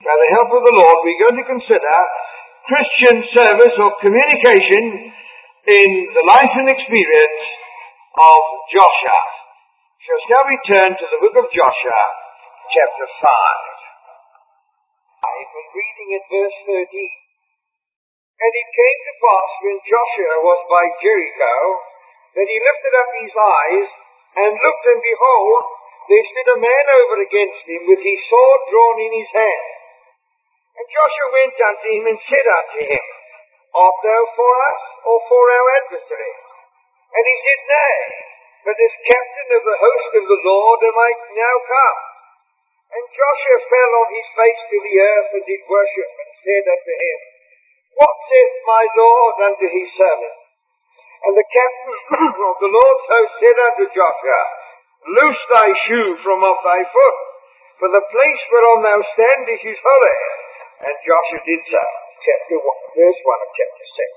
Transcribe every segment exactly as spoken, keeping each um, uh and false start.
By the help of the Lord, we're going to consider Christian service or communication in the life and experience of Joshua. So shall we turn to the book of Joshua, chapter five. I've been reading at verse thirteen. And it came to pass when Joshua was by Jericho, that he lifted up his eyes, and looked, and behold, there stood a man over against him, with his sword drawn in his hand. And Joshua went unto him, and said unto him, Art thou for us, or for our adversary? And he said, Nay, but as captain of the host of the Lord am I now come. And Joshua fell on his face to the earth, and did worship, and said unto him, What saith my Lord unto his servant? And the captain of the Lord's host said unto Joshua, Loose thy shoe from off thy foot, for the place whereon thou standest is holy. And Joshua did so. Chapter one, verse one of chapter six.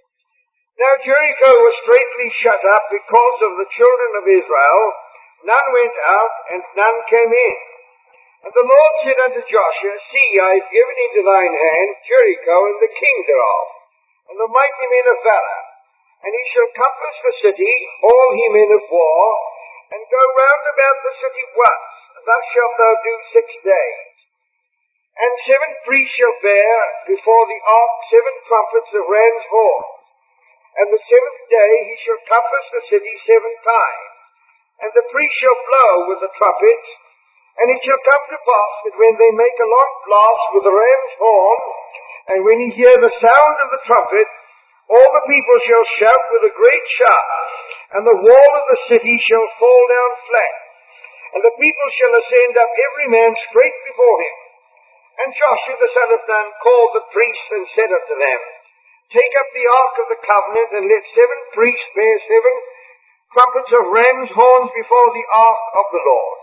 Now Jericho was straitly shut up because of the children of Israel. None went out, and none came in. And the Lord said unto Joshua, See, I have given into thine hand Jericho and the king thereof, and the mighty men of valor. And he shall compass the city, all he men of war, and go round about the city once. Thus shalt thou do six days. And seven priests shall bear before the ark seven trumpets of ram's horns. And the seventh day he shall compass the city seven times. And the priests shall blow with the trumpets. And it shall come to pass that when they make a long blast with the ram's horn, and when ye hear the sound of the trumpet, all the people shall shout with a great shout, and the wall of the city shall fall down flat. And the people shall ascend up every man straight before him. And Joshua the son of Nun called the priests, and said unto them, Take up the ark of the covenant, and let seven priests bear seven trumpets of ram's horns before the ark of the Lord.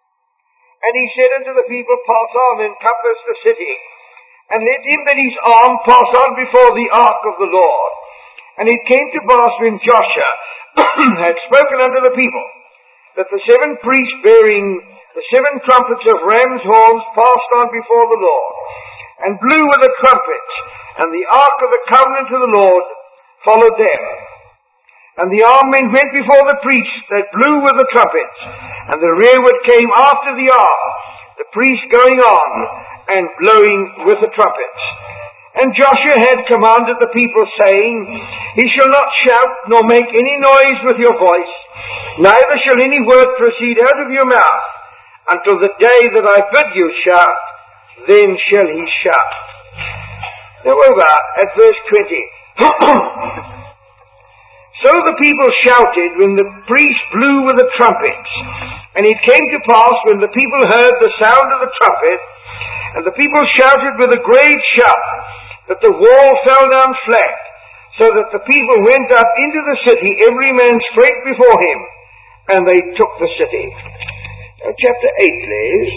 And he said unto the people, Pass on, and compass the city, and let him that is armed pass on before the ark of the Lord. And it came to pass when Joshua had spoken unto the people, that the seven priests bearing the seven trumpets of ram's horns passed on before the Lord, and blew with the trumpets, and the ark of the covenant of the Lord followed them. And the armed men went before the priests that blew with the trumpets, and the rearward came after the ark, the priests going on, and blowing with the trumpets. And Joshua had commanded the people, saying, Ye shall not shout, nor make any noise with your voice, neither shall any word proceed out of your mouth, until the day that I bid you shout, then shall he shout. Now over at verse twenty. So the people shouted when the priest blew with the trumpets. And it came to pass when the people heard the sound of the trumpet, and the people shouted with a great shout, that the wall fell down flat, so that the people went up into the city, every man straight before him, and they took the city. Now, chapter eight, please.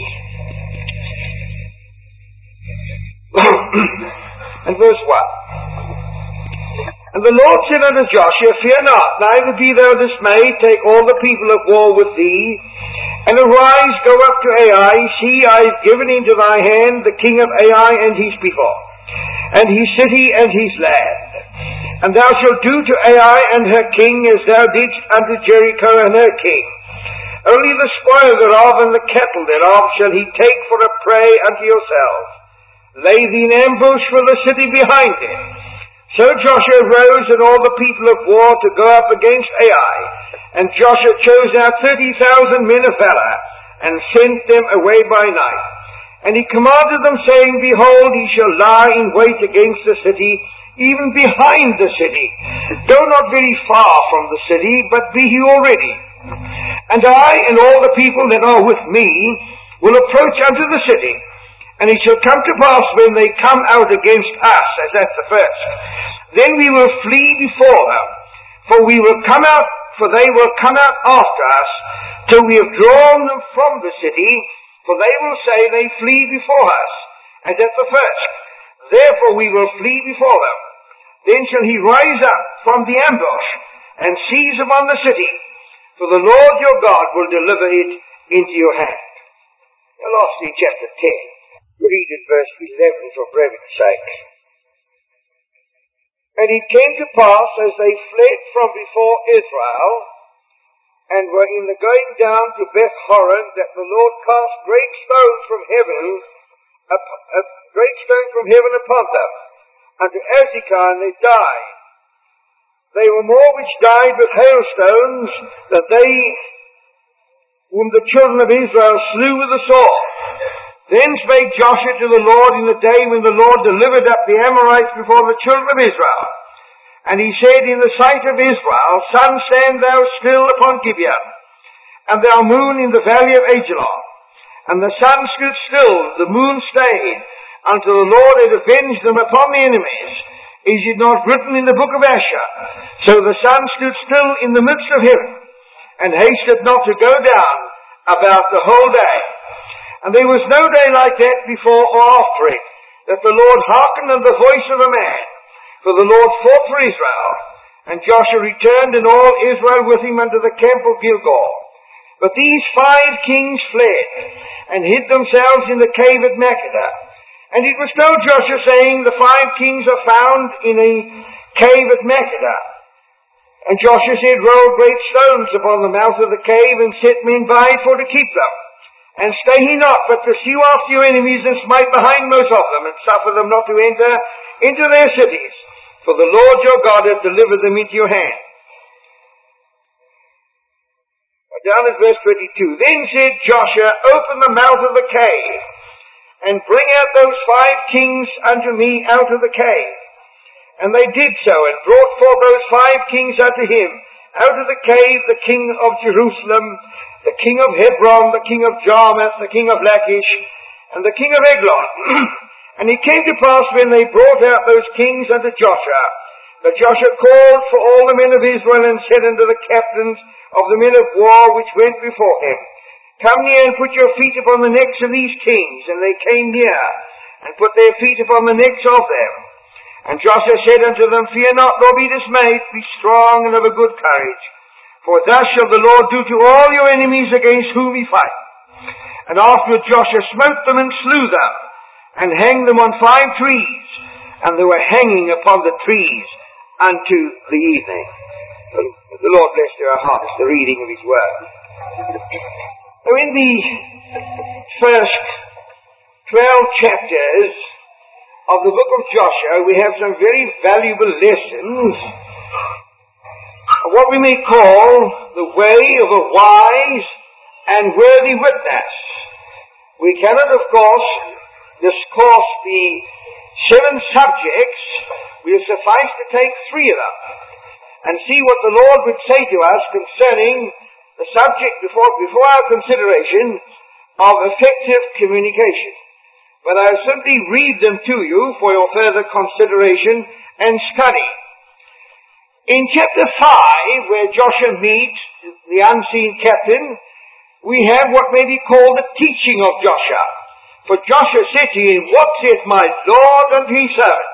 And verse one. And the Lord said unto Joshua, Fear not, neither be thou dismayed, take all the people of war with thee, and arise, go up to Ai. See, I have given into thy hand the king of Ai and his people, and his city and his land. And thou shalt do to Ai and her king as thou didst unto Jericho and her king. Only the spoil thereof and the cattle thereof shall he take for a prey unto yourself. Lay thee in ambush for the city behind it. So Joshua rose and all the people of war to go up against Ai. And Joshua chose out thirty thousand men of valor, and sent them away by night. And he commanded them, saying, Behold, ye shall lie in wait against the city, even behind the city. Go not very far from the city, but be ye already. And I and all the people that are with me will approach unto the city. And it shall come to pass when they come out against us, as at the first, then we will flee before them, for we will come out, for they will come out after us, till we have drawn them from the city, for they will say they flee before us, as at the first. Therefore we will flee before them. Then shall he rise up from the ambush, and seize upon the city, for the Lord your God will deliver it into your hand. Now lastly, chapter ten. Read read in verse eleven for brevity's sake. And it came to pass, as they fled from before Israel, and were in the going down to Beth Horon, that the Lord cast great stones from heaven, a, a great stone from heaven upon them, unto Azekah, and they died. They were more which died with hailstones than they whom the children of Israel slew with the sword. Then spake Joshua to the Lord in the day when the Lord delivered up the Amorites before the children of Israel. And he said in the sight of Israel, Sun, stand thou still upon Gibeon, and thou moon in the valley of Ajalon. And the sun stood still, the moon stayed, until the Lord had avenged them upon the enemies. Is it not written in the book of Asher? So the sun stood still in the midst of heaven, and hasted not to go down about the whole day. And there was no day like that before or after it, that the Lord hearkened unto the voice of a man. For the Lord fought for Israel, and Joshua returned and all Israel with him unto the camp of Gilgal. But these five kings fled, and hid themselves in the cave at Makkedah. And it was told Joshua, saying, the five kings are found in a cave at Makkedah. And Joshua said, roll great stones upon the mouth of the cave, and set men by it for to keep them. And stay ye not, but pursue after your enemies, and smite the hindmost of them, and suffer them not to enter into their cities. For the Lord your God hath delivered them into your hand. Down in verse twenty-two. Then said Joshua, open the mouth of the cave, and bring out those five kings unto me out of the cave. And they did so, and brought forth those five kings unto him out of the cave, the king of Jerusalem, the king of Hebron, the king of Jarmuth, the king of Lachish, and the king of Eglon. And it came to pass, when they brought out those kings unto Joshua, that Joshua called for all the men of Israel, and said unto the captains of the men of war which went before him, come near and put your feet upon the necks of these kings. And they came near, and put their feet upon the necks of them. And Joshua said unto them, fear not, nor be dismayed, be strong and of a good courage. For thus shall the Lord do to all your enemies against whom ye fight. And afterward Joshua smote them and slew them, and hanged them on five trees, and they were hanging upon the trees unto the evening. The Lord bless to our hearts the reading of his word. Now in the first twelve chapters of the book of Joshua, we have some very valuable lessons of what we may call the way of a wise and worthy witness. We cannot, of course, discourse the seven subjects. We'll suffice to take three of them and see what the Lord would say to us concerning the subject before, before our consideration of effective communication. But I'll simply read them to you for your further consideration and study. In chapter five, where Joshua meets the unseen captain, we have what may be called the teaching of Joshua. For Joshua said to him, what saith my Lord unto his servant?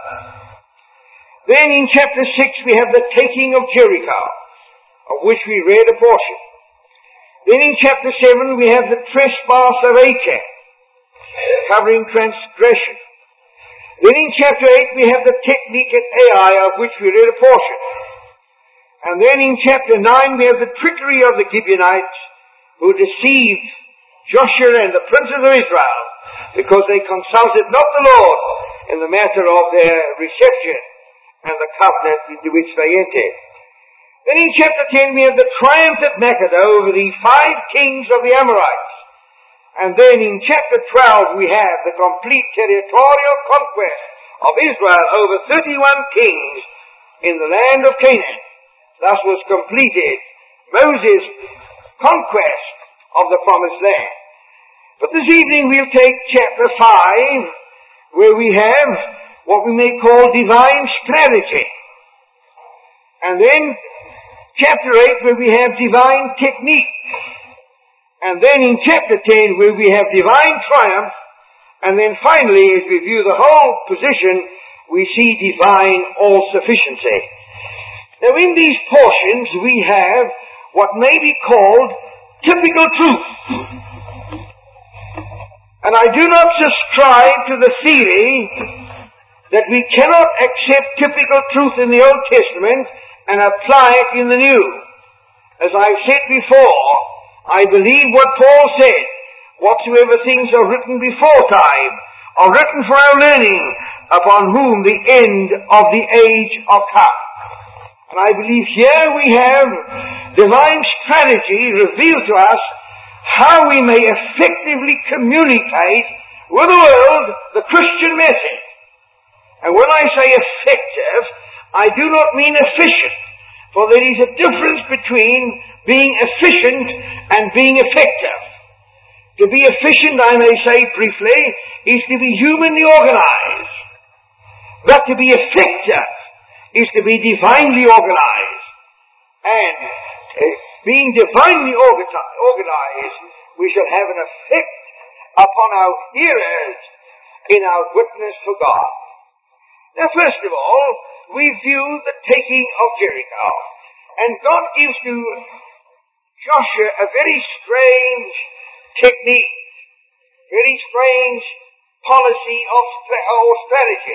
Then in chapter six we have the taking of Jericho, of which we read a portion. Then in chapter seven we have the trespass of Achan, covering transgression. Then in chapter eight we have the technique at Ai, of which we read a portion. And then in chapter nine we have the trickery of the Gibeonites, who deceived Joshua and the princes of Israel, because they consulted not the Lord in the matter of their reception and the covenant into which they entered. Then in chapter ten we have the triumph at Makkedah over the five kings of the Amorites. And then in chapter twelve we have the complete territorial conquest of Israel over thirty-one kings in the land of Canaan. Thus was completed Moses' conquest of the promised land. But this evening we'll take chapter five, where we have what we may call divine strategy. And then chapter eight, where we have divine technique. And then in chapter ten, where we have divine triumph. And then finally, as we view the whole position, we see divine all-sufficiency. Now in these portions, we have what may be called typical truth. And I do not subscribe to the theory that we cannot accept typical truth in the Old Testament and apply it in the New. As I've said before, I believe what Paul said, whatsoever things are written before time are written for our learning, upon whom the end of the age are come. And I believe here we have divine strategy revealed to us how we may effectively communicate with the world the Christian message. And when I say effective, I do not mean efficient, for there is a difference between being efficient and being effective. To be efficient, I may say briefly, is to be humanly organized. But to be effective is to be divinely organized. And uh, being divinely organized, we shall have an effect upon our hearers in our witness for God. Now, first of all, we view the taking of Jericho. And God gives to Joshua a very strange technique, very strange policy of or strategy.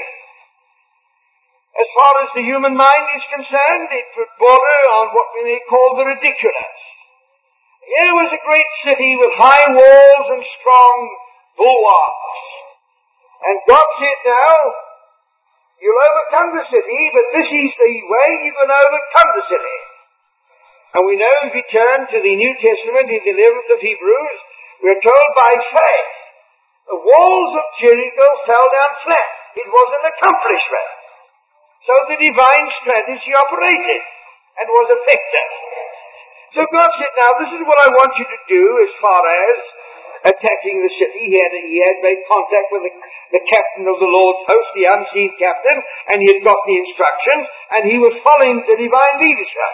As far as the human mind is concerned, it would border on what we may call the ridiculous. Here was a great city with high walls and strong bulwarks. And God said, now, you'll overcome the city, but this is the way you're going to overcome the city. And we know if we turn to the New Testament in the eleventh of Hebrews, we're told by faith, the walls of Jericho fell down flat. It was an accomplishment. So the divine strategy operated and was effective. So God said, now this is what I want you to do as far as attacking the city. He had, he had made contact with the, the captain of the Lord's host, the unseen captain, and he had got the instructions, and he was following the divine leadership.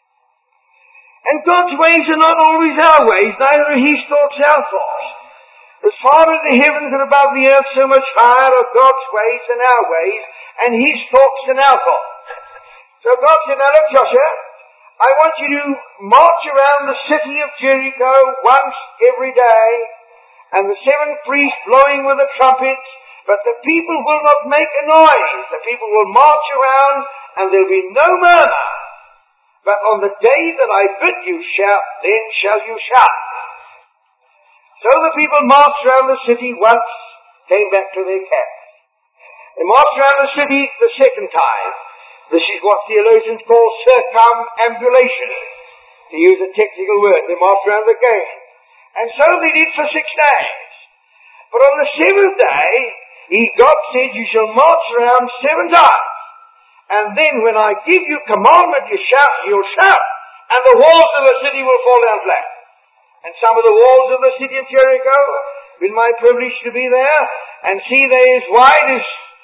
And God's ways are not always our ways, neither are His thoughts our thoughts. As far as the heavens are above the earth, so much higher are God's ways than our ways, and His thoughts than our thoughts. So God said, now look, Joshua, I want you to march around the city of Jericho once every day, and the seven priests blowing with the trumpets, but the people will not make a noise. The people will march around, and there will be no murmur. But on the day that I bid you shout, then shall you shout. So the people marched around the city once, came back to their camp. They marched around the city the second time. This is what theologians call circumambulation, to use a technical word. They marched around again. And so they did for six days. But on the seventh day, he, God said, you shall march around seven times. And then when I give you commandment to shout, you'll shout, and the walls of the city will fall down flat. And some of the walls of the city of Jericho, been my privilege to be there, and see they're as wide as,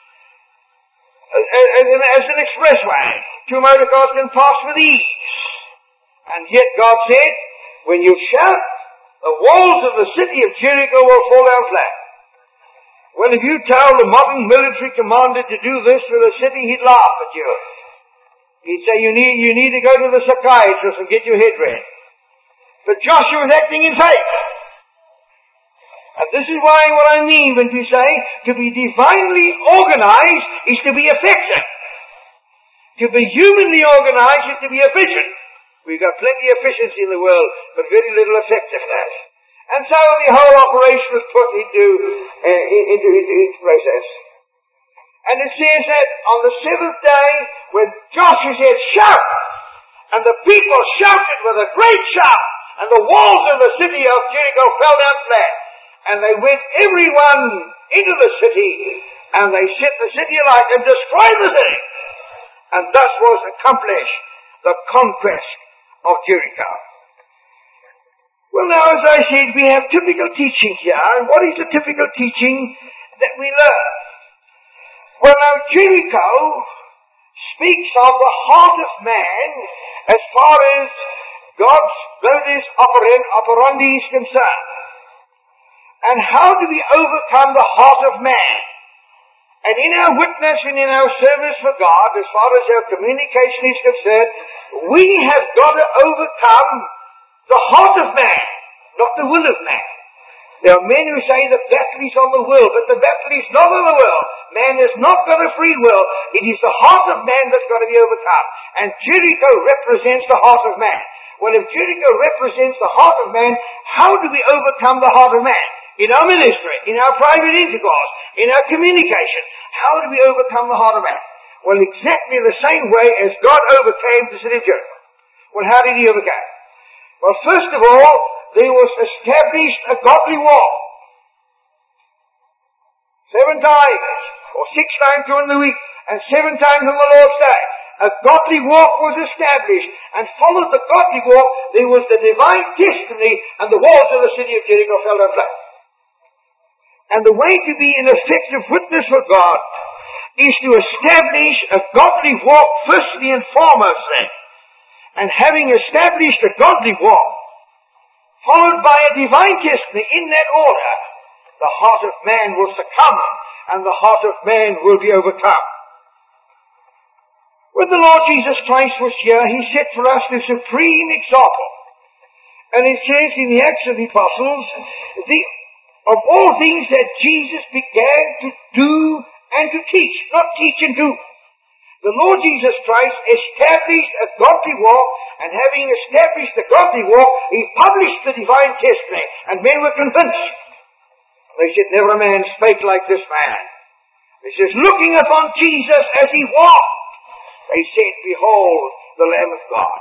as, as an expressway. Two motor cars can pass with ease. And yet God said, when you shout, the walls of the city of Jericho will fall down flat. Well, if you tell the modern military commander to do this for the city, he'd laugh at you. He'd say, you need, you need to go to the psychiatrist and get your head read. But Joshua was acting in faith. And this is why what I mean when we say to be divinely organized is to be effective. To be humanly organized is to be efficient. We've got plenty of efficiency in the world, but very little effectiveness. And so the whole operation was put into, uh, into his, his process. And it says that on the seventh day, when Joshua said, shout, and the people shouted with a great shout, and the walls of the city of Jericho fell down flat, and they went everyone into the city, and they set the city alight and destroyed the city. And thus was accomplished the conquest of Jericho. Well, now, as I said, we have typical teaching here. And what is the typical teaching that we learn? Well, now, Jericho speaks of the heart of man as far as God's modus operandi is concerned. And how do we overcome the heart of man? And in our witness and in our service for God, as far as our communication is concerned, we have got to overcome the heart of man, not the will of man. There are men who say the battle is on the will, but the battle is not on the will. Man has not got a free will. It is the heart of man that's got to be overcome. And Jericho represents the heart of man. Well, if Jericho represents the heart of man, how do we overcome the heart of man? In our ministry, in our private intercourse, in our communication, how do we overcome the heart of man? Well, exactly the same way as God overcame the city of Jericho. Well, how did he overcome? Well, first of all, there was established a godly wall. Seven times, or six times during the week, and seven times on the Lord's Day. A godly walk was established, and followed the godly walk, there was the divine testimony, and the walls of the city of Jericho fell down flat. And the way to be an effective witness for God is to establish a godly walk firstly and foremost then. And having established a godly walk, followed by a divine testimony in that order, the heart of man will succumb, and the heart of man will be overcome. When the Lord Jesus Christ was here, he set for us the supreme example. And it says in the Acts of the Apostles, the, of all things that Jesus began to do and to teach, not teach and do. The Lord Jesus Christ established a godly walk, and having established the godly walk, he published the divine testimony, and men were convinced. They said, never a man spake like this man. He says, looking upon Jesus as he walked, they said, behold, the Lamb of God.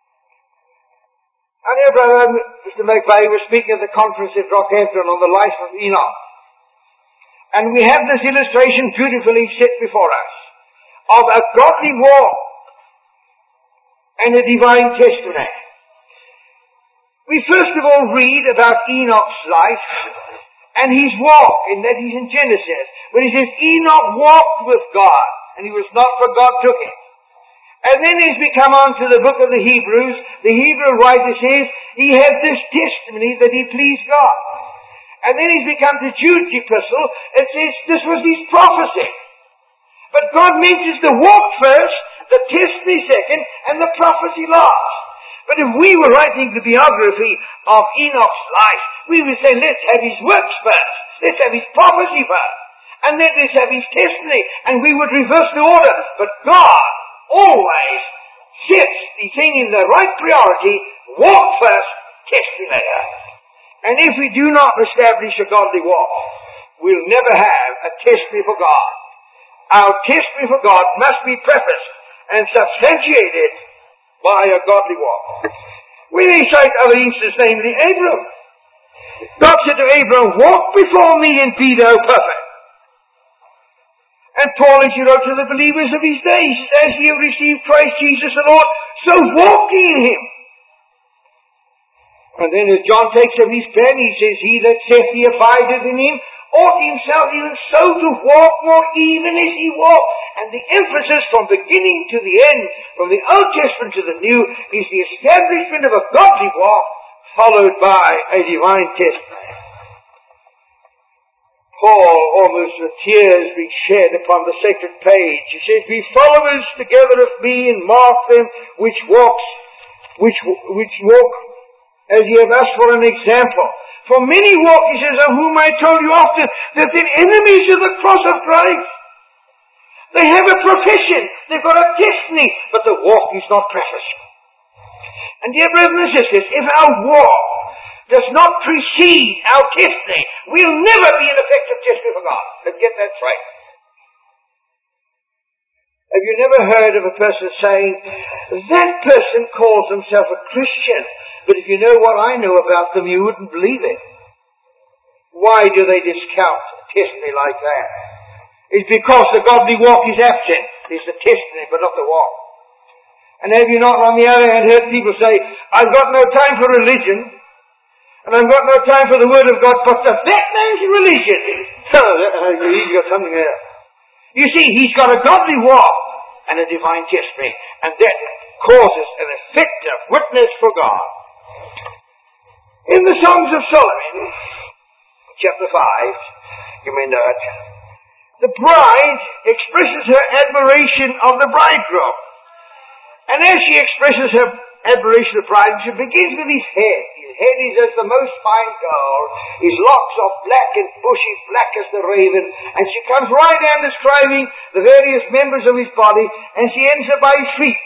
And here, brother, Mister McVeigh was speaking at the conference at Rockhampton on the life of Enoch. And we have this illustration beautifully set before us of a godly walk and a divine testimony. We first of all read about Enoch's life and his walk, and that is in Genesis. When he says, Enoch walked with God, and he was not, for God took him. And then as we come on to the book of the Hebrews, the Hebrew writer says, he had this testimony that he pleased God. And then as we come to Jude's epistle, it says this was his prophecy. But God mentions the walk first, the testimony second, and the prophecy last. But if we were writing the biography of Enoch's life, we would say, let's have his works first. Let's have his prophecy first. And then let's have his testimony. And we would reverse the order. But God always sets the thing in the right priority, walk first, testimony later. And if we do not establish a godly walk, we'll never have a testimony for God. Our testimony for God must be prefaced and substantiated by a godly walk. We may cite other instances, namely Abram. God said to Abram, walk before me and be thou perfect. And Paul, as he wrote to the believers of his days, as ye have received Christ Jesus the Lord, so walk ye in him. And then as John takes up his pen, he says, he that saith he abideth in him, ought himself even so to walk, more even as he walked. And the emphasis from beginning to the end, from the Old Testament to the New, is the establishment of a godly walk, followed by a divine testimony. Paul, almost with tears being shed upon the sacred page, he says, be followers together of me, and mark them which walks, which which walk as ye have asked for an example. For many walk, he says, of whom I told you often, that they're enemies of the cross of Christ. They have a profession, they've got a testimony, but the walk is not prefaced. And dear brothers and sisters, if our walk does not precede our testimony, we'll never be an effective testimony for God. Let's get that straight. Have you never heard of a person saying, that person calls himself a Christian, but if you know what I know about them, you wouldn't believe it. Why do they discount a testimony like that? It's because the godly walk is absent. It's the testimony, but not the walk. And have you not, on the other hand, heard people say, I've got no time for religion, and I've got no time for the Word of God, but that man's religion. So, he's got something there. You see, he's got a godly walk and a divine testimony, and that causes an effective witness for God. In the Songs of Solomon, chapter five, you may know it, the bride expresses her admiration of the bridegroom. And as she expresses her admiration of the bridegroom, she begins with his hair. He His head is as the most fine gold. His locks are black and bushy, black as the raven. And she comes right down describing the various members of his body, and she ends up by his feet.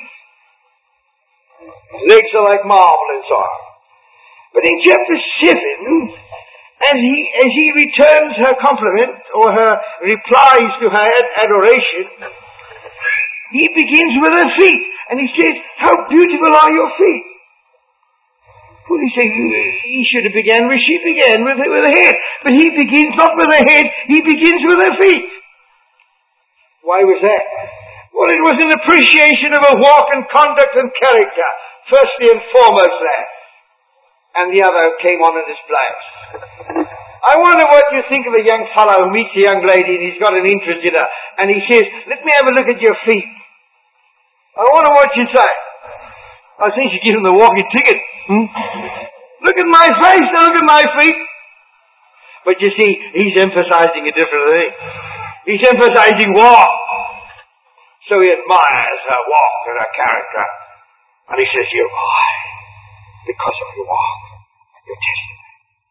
His legs are like marble and so on. But in chapter seven, as he, as he returns her compliment, or her replies to her adoration, he begins with her feet. And he says, how beautiful are your feet. Well, he said, he should have begun where she began, with, with her head. But he begins not with her head, he begins with her feet. Why was that? Well, it was an appreciation of her walk and conduct and character. Firstly and foremost that. And the other came on in his place. I wonder what you think of a young fellow who meets a young lady and he's got an interest in her. And he says, let me have a look at your feet. I wonder what you say. I think you give him the walking ticket. Hmm? Look at my face, look at my feet. But you see, he's emphasizing a different thing. He's emphasizing walk. So he admires her walk and her character. And he says, you're mine because of your walk and your testimony.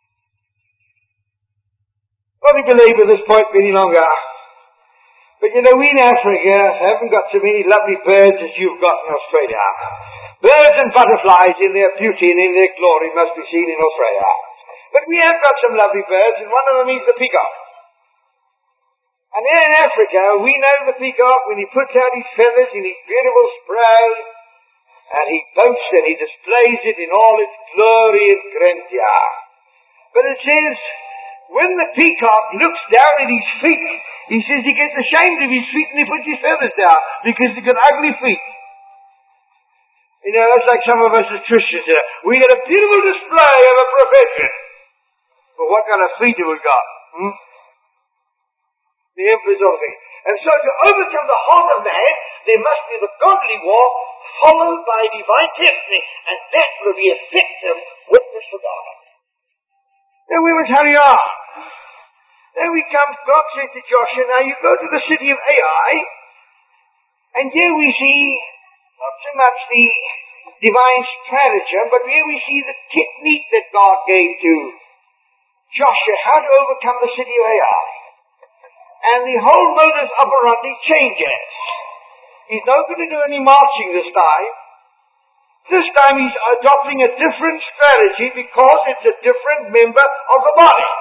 Let me belabor this point any longer. But you know, we in Africa haven't got so many lovely birds as you've got in Australia. Birds and butterflies in their beauty and in their glory must be seen in Australia. But we have got some lovely birds, and one of them is the peacock. And here in Africa, we know the peacock when he puts out his feathers in his beautiful spray, and he boasts and he displays it in all its glory and grandeur. But it says, when the peacock looks down at his feet, he says he gets ashamed of his feet and he puts his feathers down because he's got ugly feet. You know, that's like some of us as Christians here. We got a beautiful display of a profession. But what kind of feet have we got? Hmm? The emphasis of it. And so to overcome the heart of man, there must be the godly walk followed by divine testimony, and that will be effective witness for God. Now we must hurry on. Then we come, God says to Joshua, now you go to the city of Ai, and here we see not so much the divine stratagem, but here we see the technique that God gave to Joshua, how to overcome the city of Ai. And the whole modus operandi changes. He's not going to do any marching this time. This time he's adopting a different strategy because it's a different member of the body.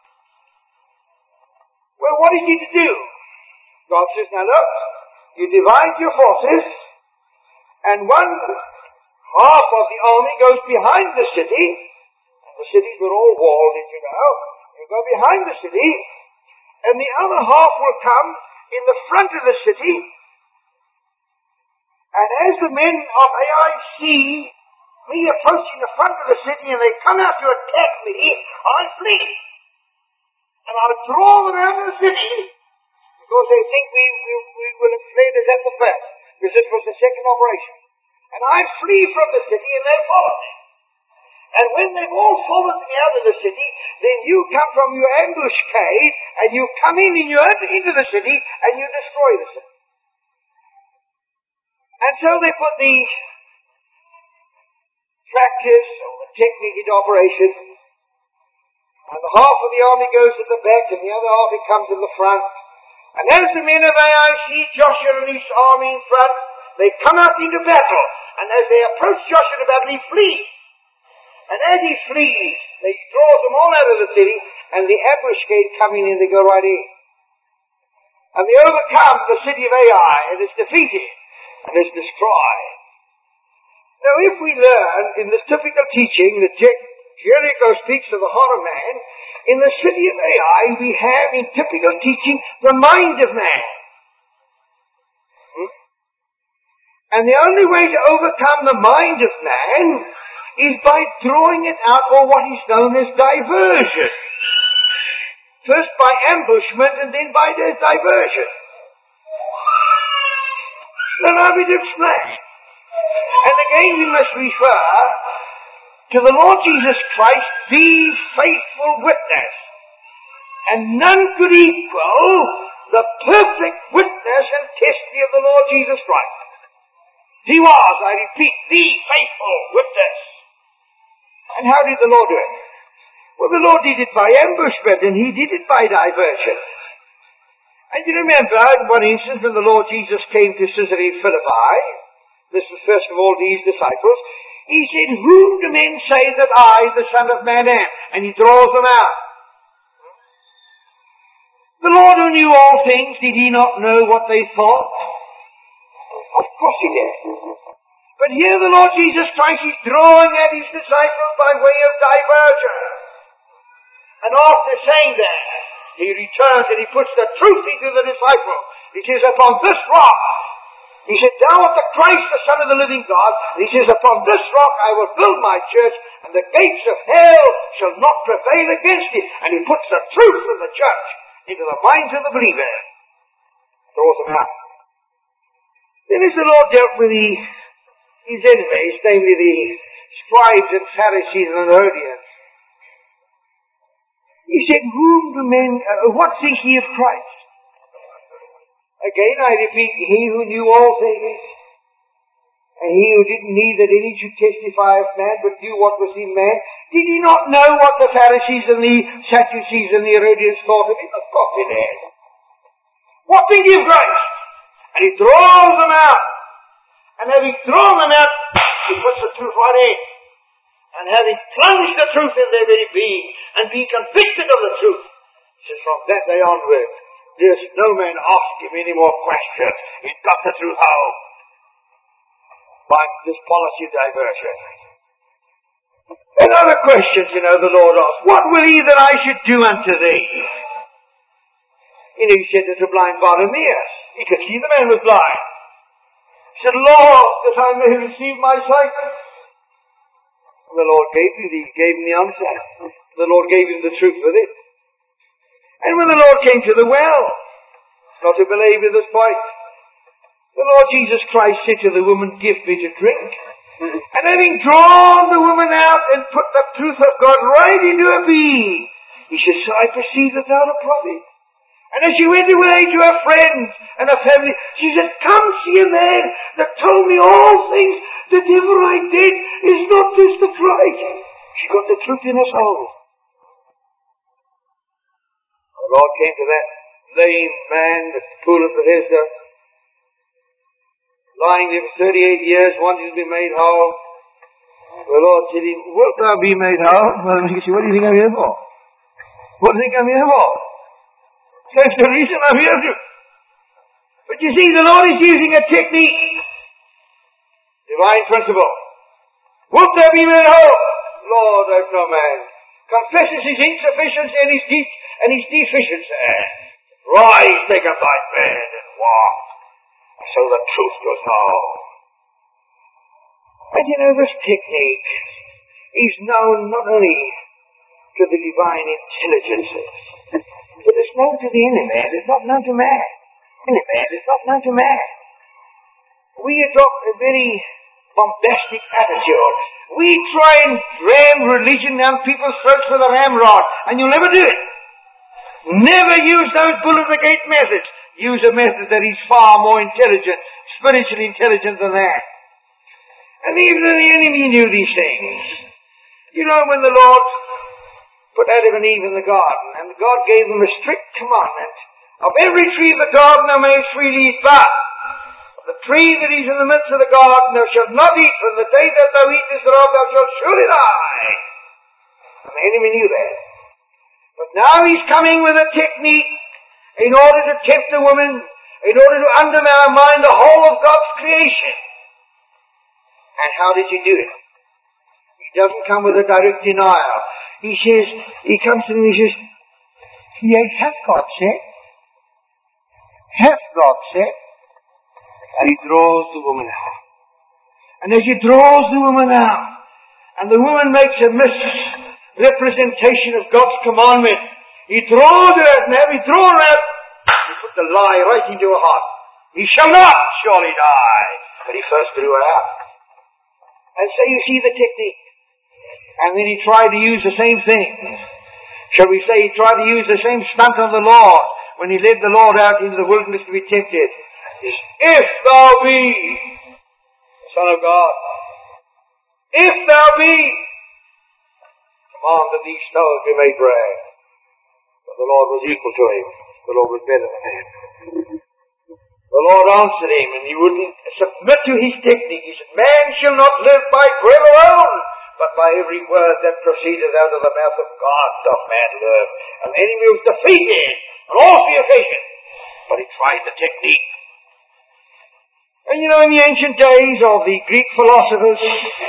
Well, what is he to do? God says, now look, you divide your forces, and one half of the army goes behind the city. The cities were all walled, as you know. You go behind the city, and the other half will come in the front of the city. And as the men of Ai see me approaching the front of the city and they come out to attack me, I flee. And I draw them out of the city because they think we, we, we will have fled as at the first, because it was the second operation. And I flee from the city and they follow me. And when they've all followed me out of the city, then you come from your ambuscade and you come in and you enter into the city and you destroy the city. And so they put the practice or the technique into operation. And the half of the army goes at the back and the other half it comes in the front. And as the men of Ai see Joshua and his army in front, they come out into battle. And as they approach Joshua to battle, he flees. And as he flees, they draw them all out of the city, and the ambuscade come in and they go right in. And they overcome the city of Ai, and it's defeated, and it's destroyed. Now if we learn in this typical teaching that Jericho speaks of the heart of man, in the city of Ai we have in typical teaching the mind of man. Hmm? And the only way to overcome the mind of man is by drawing it out, or what is known as diversion. First by ambushment and then by diversion. Now let me explain. And again we must refer to the Lord Jesus Christ, the faithful witness. And none could equal the perfect witness and testimony of the Lord Jesus Christ. He was, I repeat, the faithful witness. And how did the Lord do it? Well, the Lord did it by ambushment, and He did it by diversion. And you remember, in one instance, when the Lord Jesus came to Caesarea Philippi, this was first of all these disciples, He said, "Whom do men say that I, the Son of Man, am?" And He draws them out. The Lord who knew all things, did He not know what they thought? Of course He did. But here the Lord Jesus Christ is drawing at His disciples by way of diversion. And after saying that, He returns and He puts the truth into the disciple. He says, "Upon this rock," He said, "Thou art the Christ, the Son of the living God." And He says, "Upon this rock I will build my church, and the gates of hell shall not prevail against it." And He puts the truth of the church into the minds of the believer. Throws them out. Then as the Lord dealt with the, His enemies, namely the scribes and Pharisees and Herodians, He said, "Whom do men, uh, what think ye of Christ?" Again I repeat, He who knew all things, and He who didn't need that any should testify of man, but knew what was in man, did He not know what the Pharisees and the Sadducees and the Herodians thought of Him? Of course He did. What think ye of Christ? And He draws them out. And having thrown them out, He puts the truth right in. And having plunged the truth in their very being, and being convicted of the truth, He says, from that day onward, there's no man ask Him any more questions. He's got the truth home. By this policy of diversion. And other questions, you know, the Lord asked, "What will He that I should do unto thee?" You know, He said to the blind Bartimaeus, he could see the man was blind. He said, "Lord, that I may receive my sight." And the Lord gave him, the, gave him the answer. The Lord gave him the truth with it. And when the Lord came to the well, not to belabor this point, the Lord Jesus Christ said to the woman, "Give me to drink." And having drawn the woman out and put the truth of God right into her being, He says, "So I perceive that thou art a prophet." And as she went away to her friends and her family, she said, "Come see a man that told me all things that ever I did. Is not this the Christ?" She got the truth in her soul. The Lord came to that lame man at the pool of Bethesda, lying there for thirty-eight years, wanting to be made whole. The Lord said to him, "Wilt thou be made whole?" Well, he said, "What do you think I'm here for? What do you think I'm here for? That's the reason I'm here to." But you see, the Lord is using a technique. Divine principle. "Wilt thou be made whole?" Lord, if no man confesses his insufficiency and his deep and his deficiency, rise, take up thy bed and walk. So the truth goes home. And you know, this technique is known not only to the divine intelligences, but it's known to the inner man. It's not known to man. Inner man, it's not known to man. We adopt a very bombastic attitude. We try and ram religion down people's throats with a ramrod, and you'll never do it. Never use those bull of the gate methods. Use a method that is far more intelligent, spiritually intelligent than that. And even the enemy knew these things. You know, when the Lord put Adam and Eve in the garden, and God gave them a strict commandment, of every tree of the garden thou mayest freely eat, but of the tree that is in the midst of the garden thou shalt not eat, from the day that thou eatest thereof thou shalt surely die. And the enemy knew that. But now He's coming with a technique in order to tempt the woman, in order to undermine the whole of God's creation. And how did He do it? He doesn't come with a direct denial. He says, He comes to me and He says, "Yes, hath God said? Hath God said?" And He draws the woman out. And as He draws the woman out, and the woman makes a misrepresentation of God's commandment, He draws her out, and having drawn her out, He put the lie right into her heart. "He shall not surely die." But He first drew her out. And so you see the technique. And then He tried to use the same thing. Shall we say He tried to use the same stunt on the Lord when He led the Lord out into the wilderness to be tempted. Is, "If thou be the Son of God, if thou be, command that these stones be made bread. But the Lord was equal to him. The Lord was better than him. The Lord answered him, and he wouldn't submit to his technique. He said, man shall not live by bread alone, but by every word that proceedeth out of the mouth of God doth man live. And the enemy was defeated on all the occasions, but he tried the technique. And you know, in the ancient days of the Greek philosophers,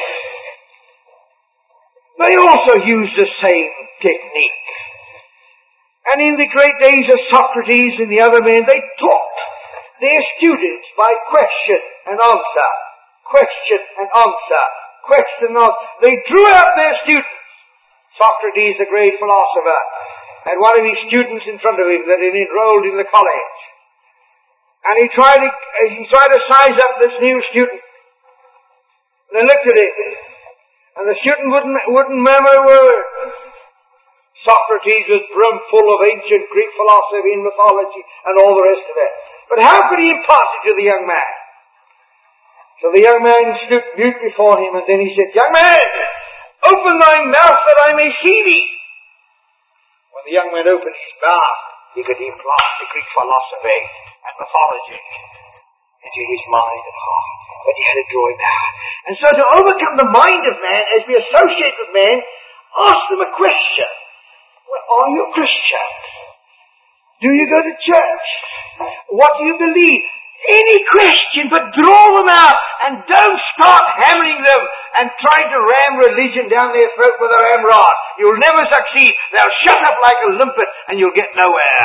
they also used the same technique. And in the great days of Socrates and the other men, they taught their students by question and answer, question and answer, question and answer. They drew out their students. Socrates, the great philosopher, had one of his students in front of him that had enrolled in the college. And he tried to, he tried to size up this new student. And they looked at him. And the student wouldn't, wouldn't murmur a word. Socrates was brimful of ancient Greek philosophy and mythology and all the rest of it. But how could he impart it to the young man? So the young man stood mute before him, and then he said, young man, open thy mouth that I may see thee. When the young man opened his mouth, he could implant the Greek philosophy and mythology into his mind and heart. But he had to draw him out. And so to overcome the mind of man, as we associate with man, ask them a question. Well, are you a Christian? Do you go to church? What do you believe? Any question, but draw them out and don't start hammering them and trying to ram religion down their throat with a ramrod. You'll never succeed. They'll shut up like a limpet and you'll get nowhere.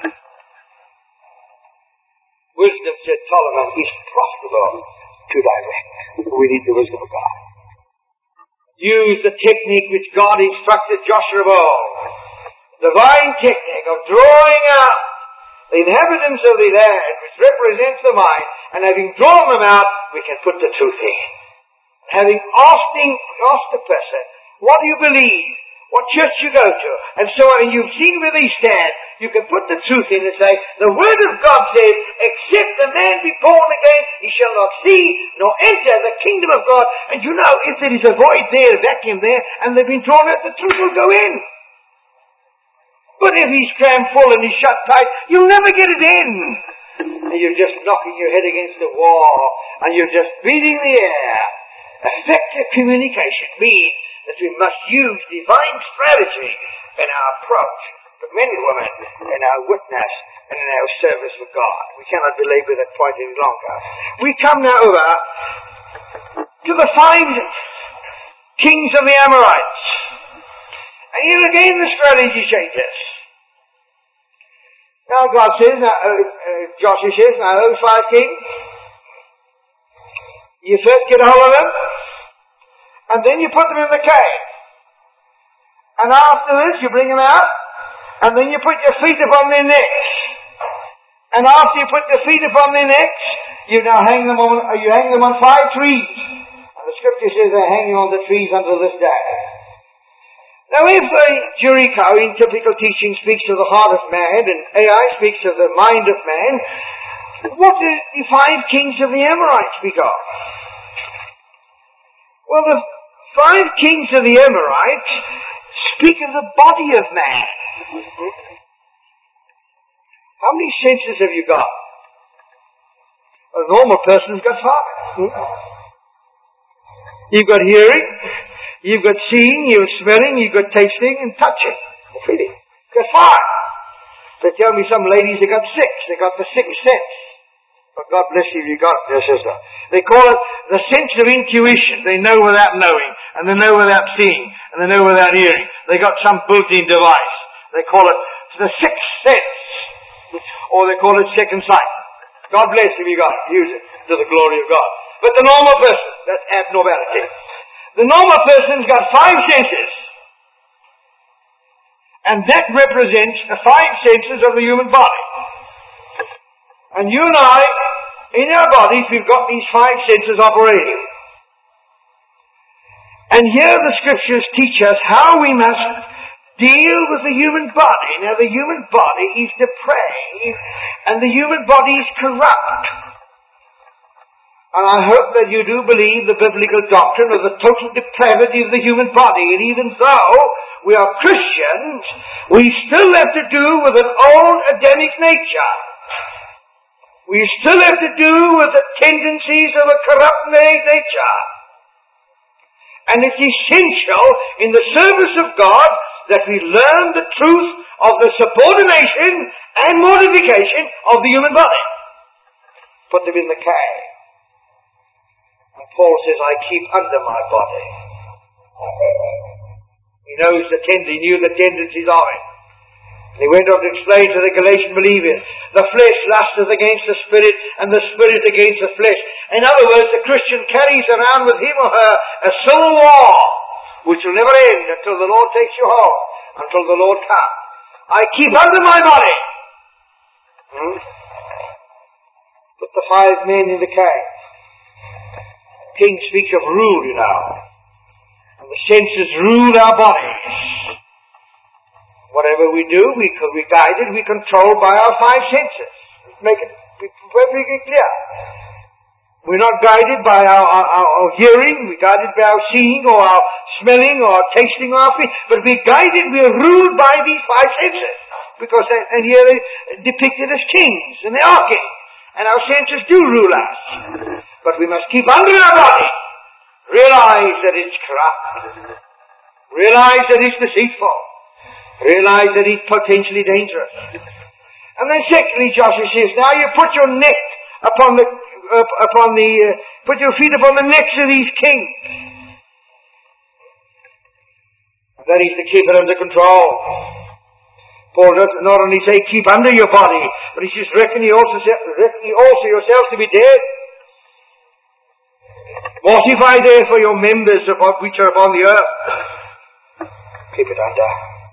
Wisdom, said Solomon, is profitable to direct. We need the wisdom of God. Use the technique which God instructed Joshua of. Divine technique of drawing out the inhabitants of the land, which represents the mind, and having drawn them out, we can put the truth in. Having asked, asked the person, what do you believe? What church you go to? And so on, and you've seen where they stand, you can put the truth in and say, the Word of God says, except the man be born again, he shall not see, nor enter the kingdom of God. And you know, if there is a void there, a vacuum there, and they've been drawn out, the truth will go in. But if he's crammed full and he's shut tight, you'll never get it in. And you're just knocking your head against the wall, and you're just beating the air. Effective communication means that we must use divine strategy in our approach to men and women, in our witness, and in our service with God. We cannot belabor that point any longer. We come now over to the five kings of the Amorites. And here again the strategy changes. Now God says, now, uh, uh, Joshua says, now those five kings, you first get a hold of them, and then you put them in the cave. And afterwards you bring them out, and then you put your feet upon their necks. And after you put your feet upon their necks, you now hang them on, you hang them on five trees. And the scripture says they're hanging on the trees until this day. Now if the Jericho in typical teaching speaks of the heart of man, and Ai speaks of the mind of man, what do the five kings of the Amorites speak of? Well, the five kings of the Amorites speak of the body of man. How many senses have you got? A normal person's got five. You've got hearing, you've got seeing, you've got smelling, you've got tasting and touching, feeling. You've got five. They tell me some ladies they got six. They got the sixth sense. But God bless you if you got it, dear sister. They call it the sense of intuition. They know without knowing, and they know without seeing, and they know without hearing. They got some built-in device. They call it the sixth sense, or they call it second sight. God bless if you got it. Use it to the glory of God. But the normal person, that's abnormality. The normal person's got five senses. And that represents the five senses of the human body. And you and I, in our bodies, we've got these five senses operating. And here the scriptures teach us how we must deal with the human body. Now the human body is depraved, and the human body is corrupt. And I hope that you do believe the biblical doctrine of the total depravity of the human body. And even though we are Christians, we still have to do with an old Adamic nature. We still have to do with the tendencies of a corrupt nature. And it's essential in the service of God that we learn the truth of the subordination and mortification of the human body. Put them in the cage. And Paul says, I keep under my body. He knows the ten- he knew the tendencies of it. And he went on to explain to the Galatian believers, the flesh lusteth against the spirit, and the spirit against the flesh. In other words, the Christian carries around with him or her a civil war, which will never end until the Lord takes you home, until the Lord comes. I keep under my body. Hmm? Put the five men in the cage. King speaks of rule, you know. And the senses rule our bodies. Whatever we do, we we're guided, we're controlled by our five senses. Make it perfectly clear. We're not guided by our, our, our hearing, we're guided by our seeing or our smelling or our tasting or our feeling, but we're guided, we're ruled by these five senses. Because, and here they're depicted as kings, and they are kings. And our senses do rule us. But we must keep under our body. Realize that it's corrupt. Realize that it's deceitful. Realize that it's potentially dangerous. And then secondly, Joshua says, now you put your neck upon the, uh, upon the, uh, put your feet upon the necks of these kings. That is to keep it under control. Paul does not only say keep under your body, but he says reckon ye also, reckon ye also yourselves to be dead. Mortify therefore your members upon, which are upon the earth. Keep it under.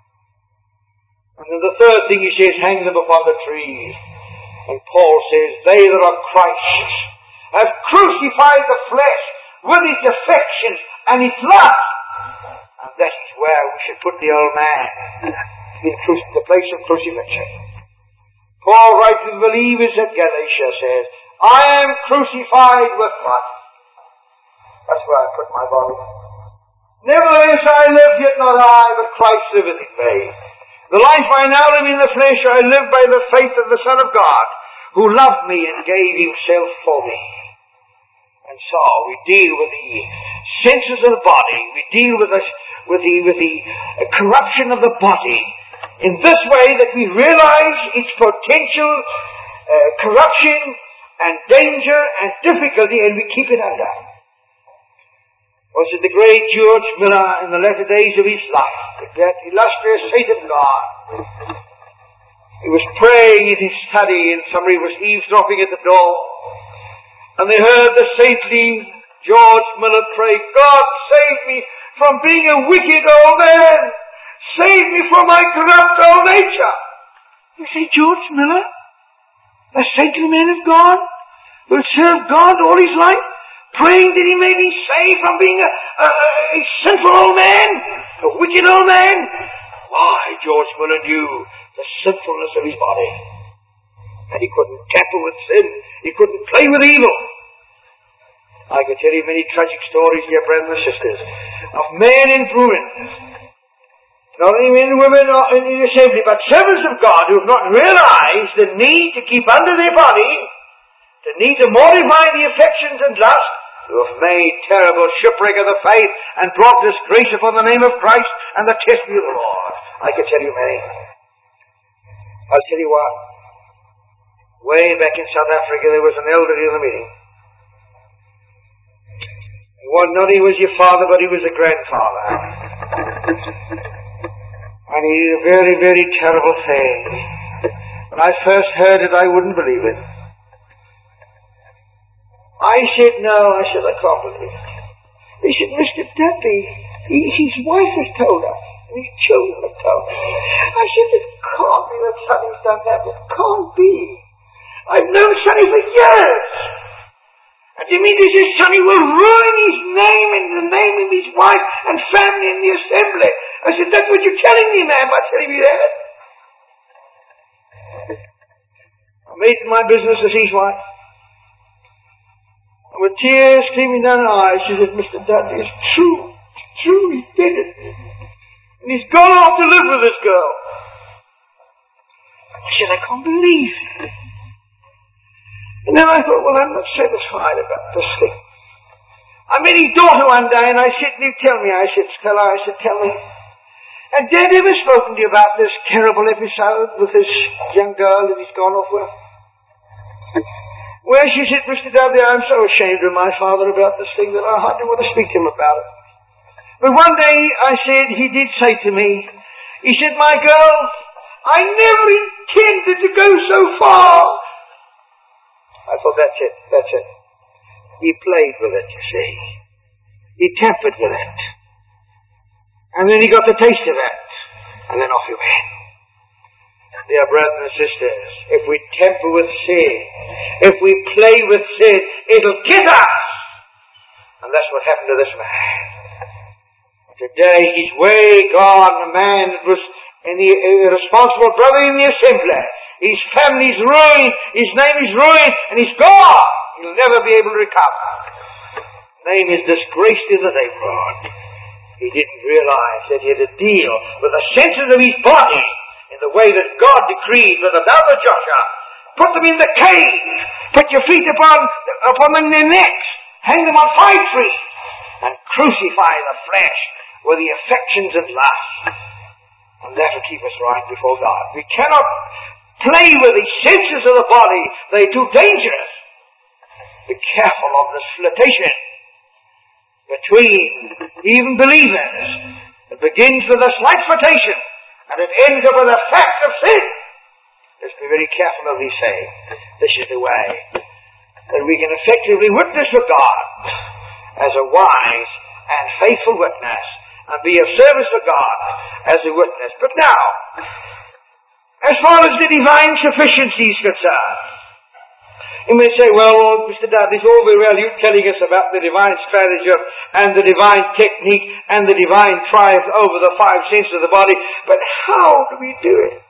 And then the third thing he says, hang them upon the trees. And Paul says, they that are Christ have crucified the flesh with its affections and its lust. And that is where we should put the old man. In the place of crucifixion. Paul writes to the believers at Galatia, says, I am crucified with Christ. That's where I put my body. Nevertheless I live, yet not I, but Christ liveth in me. The life I now live in the flesh, I live by the faith of the Son of God, who loved me and gave himself for me. And so we deal with the senses of the body, we deal with the, with the, with the corruption of the body, in this way that we realize its potential uh, corruption and danger and difficulty, and we keep it under. Was it the great George Miller in the latter days of his life, that illustrious saint of God? He was praying in his study and somebody was eavesdropping at the door, and they heard the saintly George Miller pray, God save me from being a wicked old man. Save me from my corrupt old nature. You see, George Miller, a saintly man of God, who had served God all his life, praying that he may be saved from being a, a, a sinful old man, a wicked old man. Why, George Miller knew the sinfulness of his body. And he couldn't tamper with sin. He couldn't play with evil. I can tell you many tragic stories, dear brothers and sisters, of men in ruins. Not only men and women in the assembly, but servants of God who have not realized the need to keep under their body, the need to mortify the affections and lust, who have made terrible shipwreck of the faith and brought disgrace upon the name of Christ and the testimony of the Lord. I can tell you many. I'll tell you what. Way back in South Africa, there was an elderly in the meeting. He was not he was your father, but he was a grandfather. And he did a very, very terrible thing. When I first heard it, I wouldn't believe it. I said, no, I said, I can't believe it. They said, Mister Duffy, he, his wife has told us, and his children have told us. I said, it can't be that Sonny's done that. It can't be. I've known Sonny for years. And to me, this is Sonny will ruin his name and the name of his wife and family in the assembly. I said, that's what you're telling me, man, by telling me that. I made it my business to see his wife. with tears streaming down her eyes, she said, Mister Dudley, it's true. It's true. He did it. And he's gone off to live with this girl. She said, I can't believe it. And then I thought, well, I'm not satisfied about this thing. I met his daughter one day, and I said, you tell me, I said, Stella, I said, tell me. Had Dad ever spoken to you about this terrible episode with this young girl that he's gone off with? Well, she said, Mister Dudley, I'm so ashamed of my father about this thing that I hardly want to speak to him about it. But one day, I said, he did say to me, he said, my girl, I never intended to go so far. I thought, that's it, that's it. He played with it, you see. He tampered with it. And then he got the taste of it. And then off he went. Dear brothers and sisters, if we tamper with sin, if we play with sin, it'll get us. And that's what happened to this man. Today he's way gone, the man that was an irresponsible brother in the assembly. His family's ruined, his name is ruined, and he's gone. He'll never be able to recover. His name is disgraced in the neighborhood. He didn't realize that he had to deal with the senses of his body in the way that God decreed with another Joshua. Put them in the cave. Put your feet upon, upon their necks. Hang them on five trees. And crucify the flesh with the affections and lusts. And that will keep us right before God. We cannot play with the senses of the body. They're too dangerous. Be careful of this flirtation between even believers. It begins with a slight flirtation, and it ends up with a fact of sin. Let's be very careful of these things. This is the way that we can effectively witness for God as a wise and faithful witness, and be of service for God as a witness. But now, as far as the divine sufficiency is concerned, you may say, well, Mister Dudley, it's all very well you telling us about the divine strategy and the divine technique and the divine triumph over the five senses of the body, but how do we do it?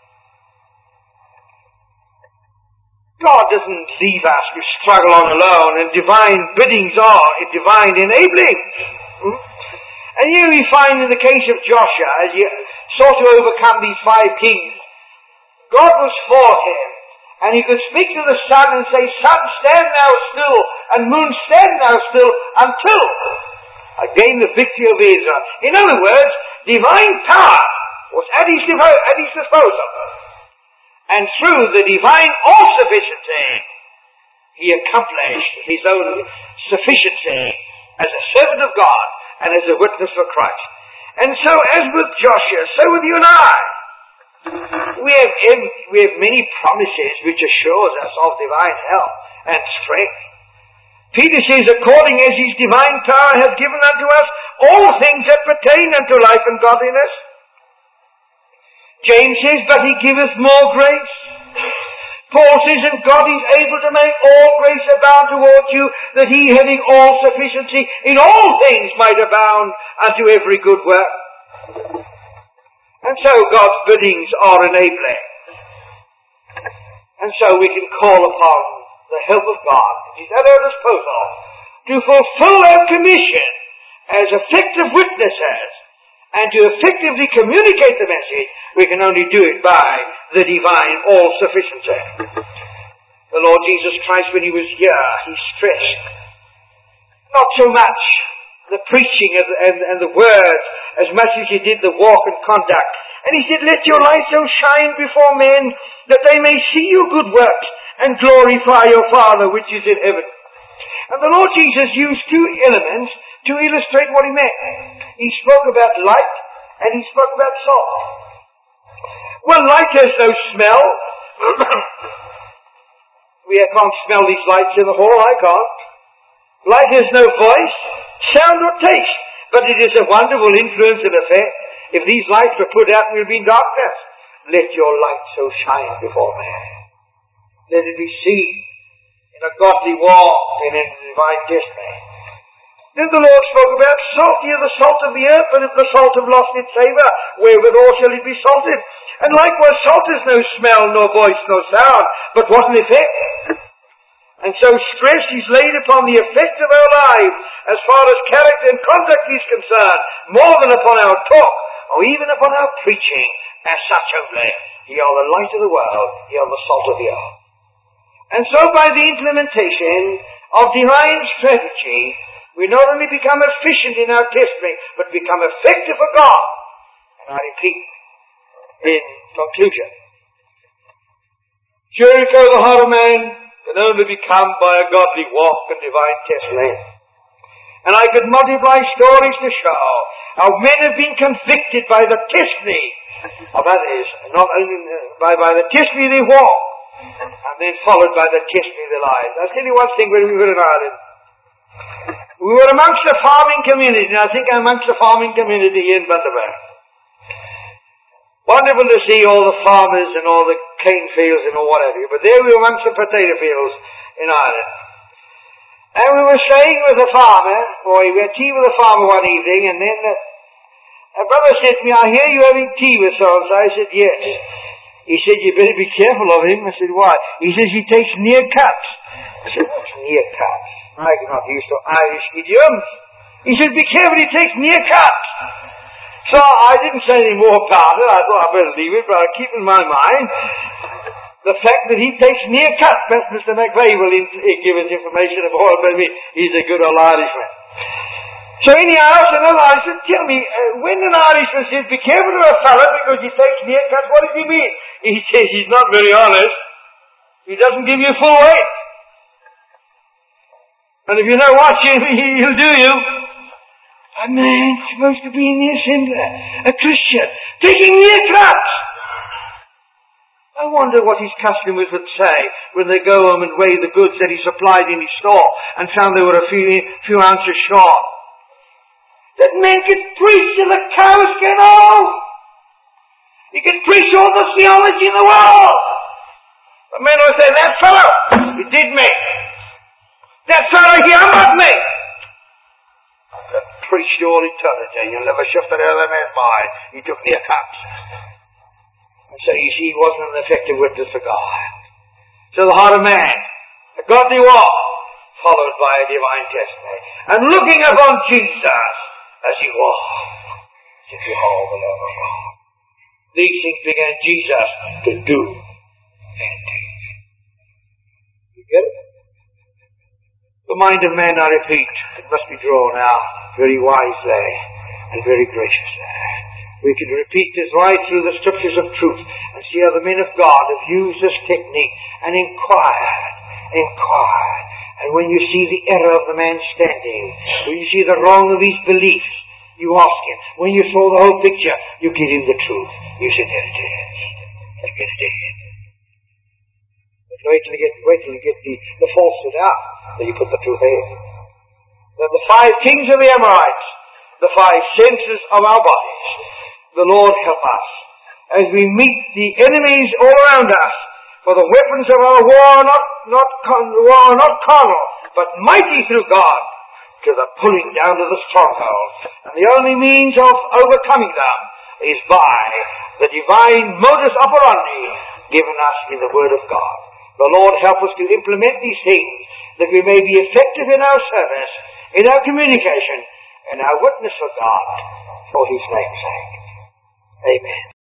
God doesn't leave us to struggle on alone, and divine biddings are divine enabling. Hmm? And here we find in the case of Joshua, as he sought to overcome these five kings, God was for him. And he could speak to the sun and say, sun, stand thou still, and moon, stand thou still, until I gain the victory of Israel. In other words, divine power was at his, at his disposal. And through the divine all-sufficiency, he accomplished his own sufficiency as a servant of God and as a witness for Christ. And so, as with Joshua, so with you and I, We have, we have many promises which assures us of divine help and strength. Peter says, according as his divine power hath given unto us all things that pertain unto life and godliness. James says, but he giveth more grace. Paul says, and God is able to make all grace abound toward you, that he, having all sufficiency in all things, might abound unto every good work. And so God's biddings are enabling. And so we can call upon the help of God, which is at our disposal, to fulfill our commission as effective witnesses and to effectively communicate the message. We can only do it by the divine all-sufficiency. The Lord Jesus Christ, when he was here, he stressed not so much the preaching and, and, and the words as much as he did the walk and conduct. And he said, let your light so shine before men that they may see your good works and glorify your Father which is in heaven. And the Lord Jesus used two elements to illustrate what he meant. He spoke about light and he spoke about salt. Well, light has no smell. We can't smell these lights in the hall. I can't. Light has no voice, sound or taste, but it is a wonderful influence and effect. If these lights were put out, we'll be in darkness. Let your light so shine before man. Let it be seen in a godly walk and in a divine destiny. Then the Lord spoke about salt. Ye are the salt of the earth, but if the salt have lost its savour, wherewithal shall it be salted? And likewise salt has no smell, nor voice, nor sound, but what an effect! And so stress is laid upon the effect of our lives as far as character and conduct is concerned, more than upon our talk, or even upon our preaching, as such only. Ye are the light of the world, ye are the salt of the earth. And so by the implementation of divine strategy, we not only become efficient in our testimony, but become effective for God. And I repeat, in conclusion, Jericho, the heart of man, can only become by a godly walk and divine testimony. And I could multiply stories to show how men have been convicted by the testimony of others, not only by, by the testimony they walk, and then followed by the testimony of their lives. I'll tell you one thing when we were in Ireland. We were amongst the farming community, and I think amongst the farming community in Bundaberg. Wonderful to see all the farmers and all the cane fields and all whatever. But there we were amongst the potato fields in Ireland. And we were staying with a farmer, or we had tea with a farmer one evening, and then a, a brother said to me, I hear you having tea with so-and-so. I said, yes. He said, you better be careful of him. I said, why? He says he takes near cuts. I said, what's near cuts? I'm not used to Irish idioms. He said, be careful, he takes near cuts. So I didn't say any more about it. I thought I'd better leave it, but I keep in my mind the fact that he takes near cuts. Perhaps Mister McVeigh will in- give us information about it. Maybe he's a good old Irishman. So anyhow, another Irishman, tell me, uh, when an Irishman says, be careful of a fellow because he takes near cuts, what does he mean? He says he's not very honest. He doesn't give you full weight. And if you don't watch him, he'll do you. A man supposed to be in the assembly, a Christian, taking near cuts. I wonder what his customers would say when they go home and weigh the goods that he supplied in his store and found they were a few, few ounces short. That man could preach till the cows came home. He could preach all the theology in the world. The man would say, that fellow, he did me. That fellow, he humbled me. Preached all eternity. You'll never shift it out of that man's mind. He took near cuts. And so you see, he wasn't an effective witness for God. So the heart of man, a godly walk, followed by a divine testimony. And looking upon Jesus as he walked, to behold the love of God. These things began Jesus to do and teach. You get it? The mind of man, I repeat, it must be drawn out very wisely and very graciously. We can repeat this right through the scriptures of truth and see how the men of God have used this technique and inquired, inquired. And when you see the error of the man standing, when you see the wrong of his beliefs, you ask him. When you saw the whole picture, you give him the truth. You say, there it is. Let's get it in. But wait till you get, wait till you get the, the falsehood out. Then you put the truth in. Then the five kings of the Amorites, the five senses of our bodies. The Lord help us as we meet the enemies all around us. For the weapons of our war are not, not, con- war are not carnal, but mighty through God to the pulling down of the strongholds. And the only means of overcoming them is by the divine modus operandi given us in the Word of God. The Lord help us to implement these things that we may be effective in our service, in our communication, and our witness for God for His name's sake. Amen.